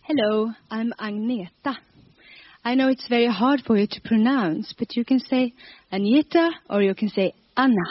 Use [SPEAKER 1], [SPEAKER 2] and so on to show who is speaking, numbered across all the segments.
[SPEAKER 1] Hello, I'm Agneta. I know it's very hard for you to pronounce, but you can say Agneta or you can say Anna.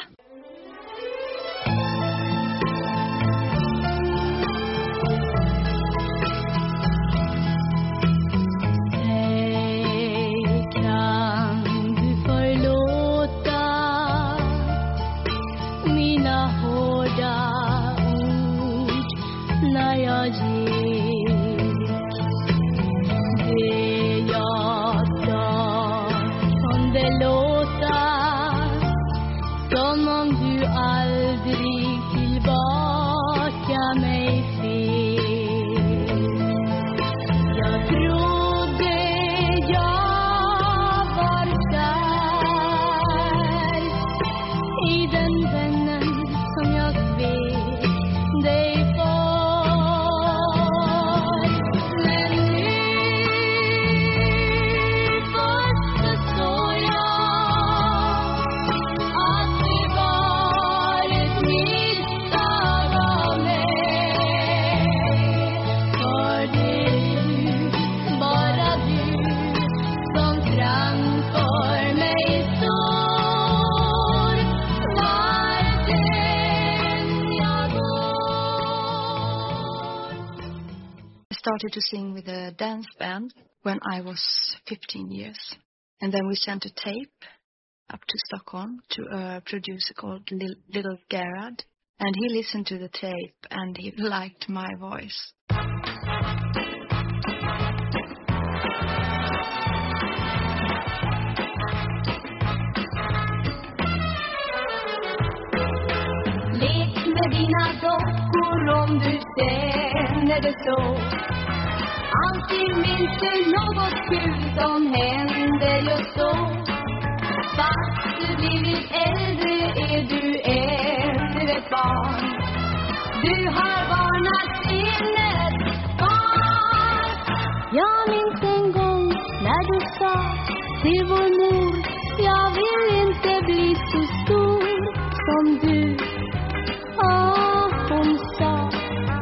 [SPEAKER 2] Started to sing with a dance band when I was 15 years. And then we sent a tape up to Stockholm to a producer called Little Gerard. And he listened to the tape and he liked my voice.
[SPEAKER 3] Lek med dina dockor om du känner det så. Alltid minns du något kul som hände just då. Fast du blivit äldre är du ännu ett barn. Du har barnasinnet kvar. Jag minns en gång när du sa till vår mor: jag vill inte bli så stor som du. Hon sa: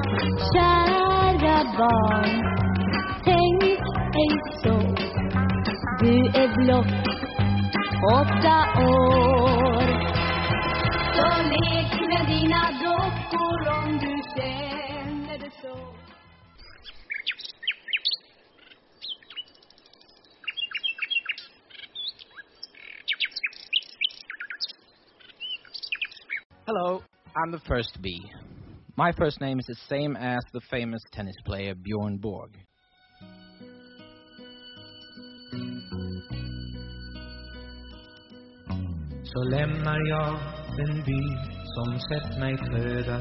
[SPEAKER 3] kära barn, tänk ej så. Du är blott 8 år. Så lek med dina dockor om du känner det så.
[SPEAKER 4] Hello, I'm the first B. My first name is the same as the famous tennis player Björn Borg.
[SPEAKER 5] Så lämnar jag den by som sett mig födas.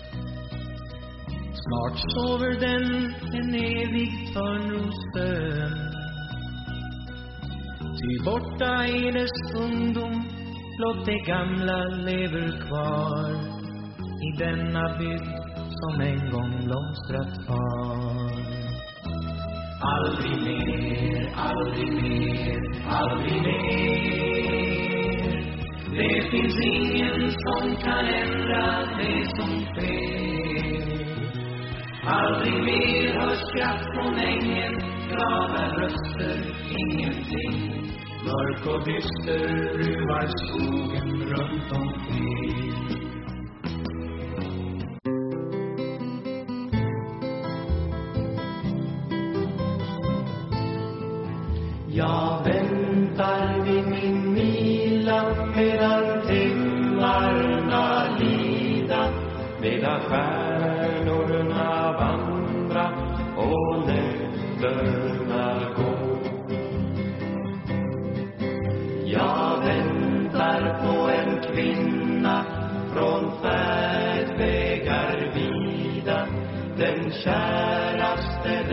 [SPEAKER 5] Snart sover den en evig törnrosdön. Ty borta är dess ungdom, blott det gamla lever kvar i denna bygd som en gång blomstrat har. Aldrig mer, aldrig mer, aldrig mer. Det finns ingen som kan ändra det som sker. Aldrig mer hörs skratt från ängen, glada röster, ingenting. Mörk och dyster ruvar skogen runt omkring. Jag väntar vid min mila medan timmarna lida, medan stjärnorna vandra och nätterna gå. Jag väntar på en kvinna från färdvägar vida, den käraste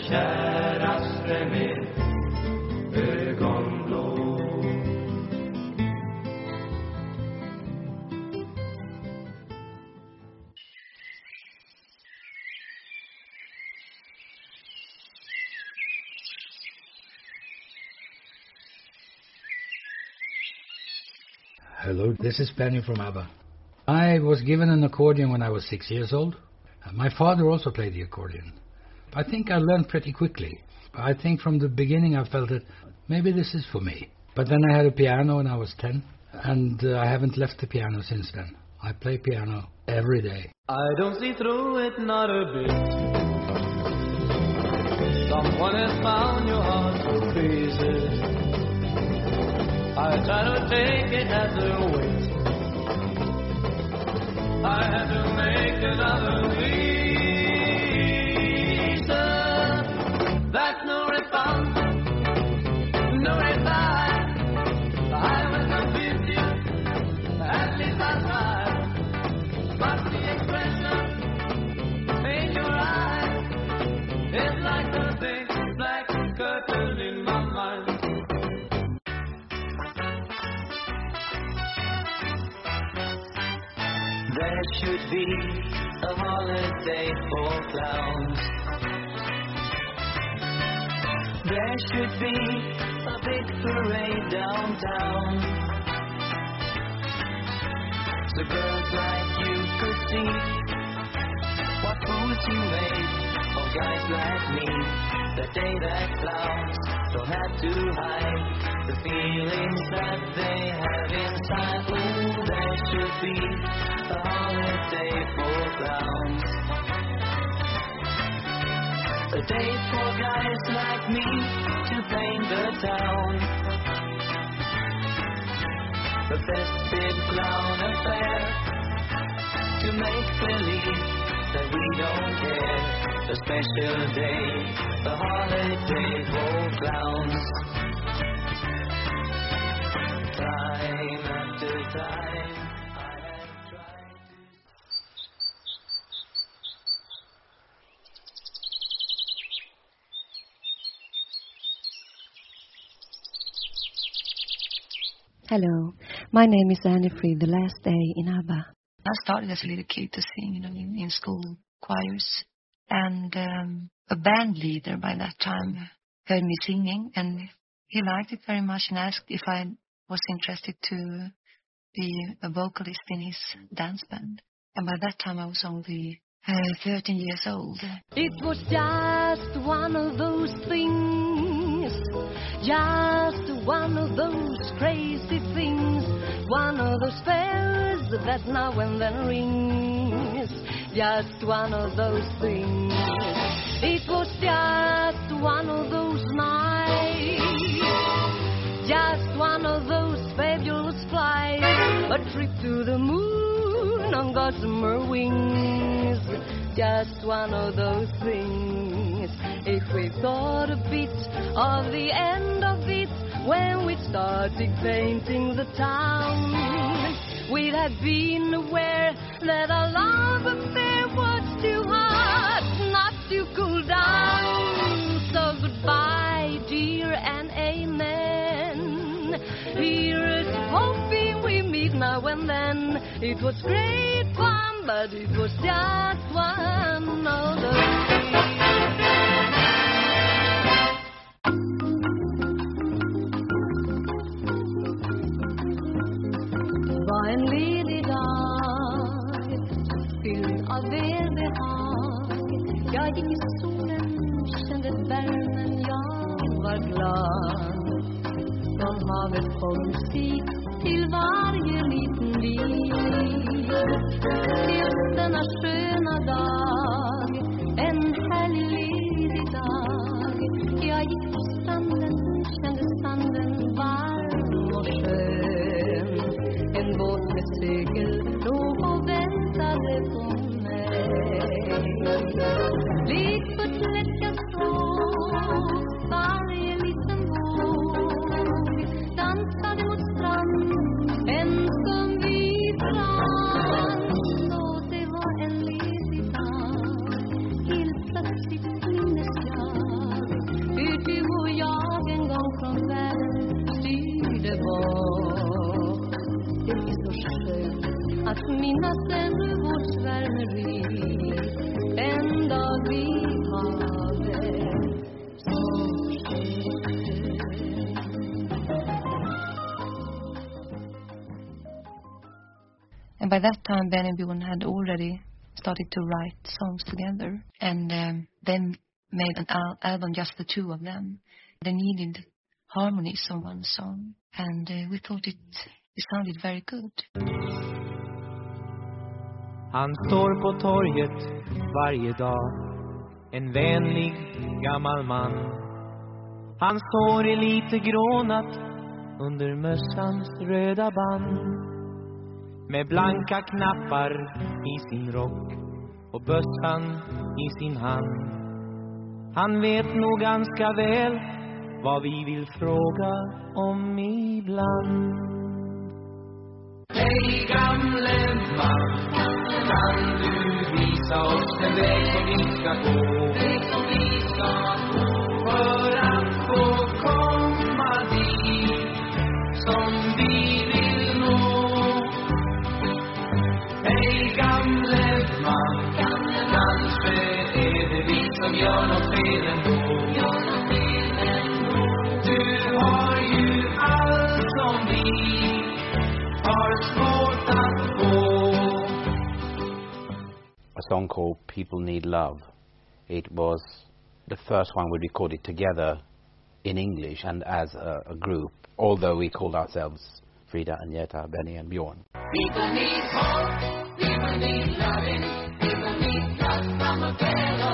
[SPEAKER 5] med ögonblå.
[SPEAKER 6] Hello, this is Benny from ABBA. I was given an accordion when I was 6 years old. My father also played the accordion. I think I learned pretty quickly. I think from the beginning I felt that maybe this is for me. But then I had a piano when I was 10, and I haven't left the piano since then. I play piano every day.
[SPEAKER 5] I don't see through it, not a bit. Someone has found your heart to pieces. I try to take it as a weight. I had to make another reason. That's no response, no reply. I will convince you, at least I'll try. But the expression in your eyes is like a big black curtain in my mind. There should be a holiday for clowns. There should be a big parade downtown. So girls like you could see what fools you made of guys like me. The day that clowns don't have to hide the feelings that they have inside. Ooh, there should be a holiday for clowns. A day for guys like me to paint the town. The festive clown affair to make believe that we don't care. The special day, the holiday for clowns. Time after time I have tried to...
[SPEAKER 7] Hello, my name is Annie Fried, the last day in ABBA.
[SPEAKER 2] I started as a little kid to sing, in school choirs. And a band leader by that time heard me singing, and he liked it very much and asked if I was interested to be a vocalist in his dance band. And by that time I was only 13 years old.
[SPEAKER 3] It was just one of those things, just one of those crazy things, one of those bells that now and then rings, just one of those things. It was just one of those nights, just one of those fabulous flights, a trip to the moon on gossamer wings, just one of those things. If we thought a bit of the end of it when we started painting the town, we'd have been aware that our love affair was too hot not to cool down. So goodbye, dear, and amen. Here's hoping we meet now and then. It was great fun, but it was just one of those things. Var en ledig dag, fylld av välbehag. Jag gick i solen, kände värmen, jag var glad. Från havet kom musik till varje liten bil. Just denna sköna dag, en härlig ledig dag. Jag gick på stranden, kände sanden varm och skön. En båt med segel låg och väntade på mig. Likt på ett läckarspråk, varje liten våg dansade mot strand, ensam vid brand. Och det var en ledig dag, helt plötsligt minnes jag hur du och jag en gång från världen styrde bort. Det är så skönt att minnas ännu vårt svärmeri, en dag vi hade så skönt.
[SPEAKER 2] And by that time, Ben and Bjorn had already started to write songs together. And then made an album just the two of them. They needed harmonies on one song, and we thought it sounded very good.
[SPEAKER 5] Han står på torget varje dag, en vänlig gammal man. Hans hår är lite grånat under mössans röda band, med blanka knappar i sin rock och bössan i sin hand. Han vet nog ganska väl vad vi vill fråga om ibland. Hej gamle man, kan du visa oss den väg som vi ska gå? För att få komma dit som vi vill nå. Hej gamle man, kanske är det vi som gör något fel ändå. Du har ju allt som vi har svårt att få.
[SPEAKER 8] A song called People Need Love. It was the first one we recorded together in English and as a group, although we called ourselves Frida, Agneta, Benny and Bjorn.
[SPEAKER 3] People need hope, people need loving, people need love from a fellow.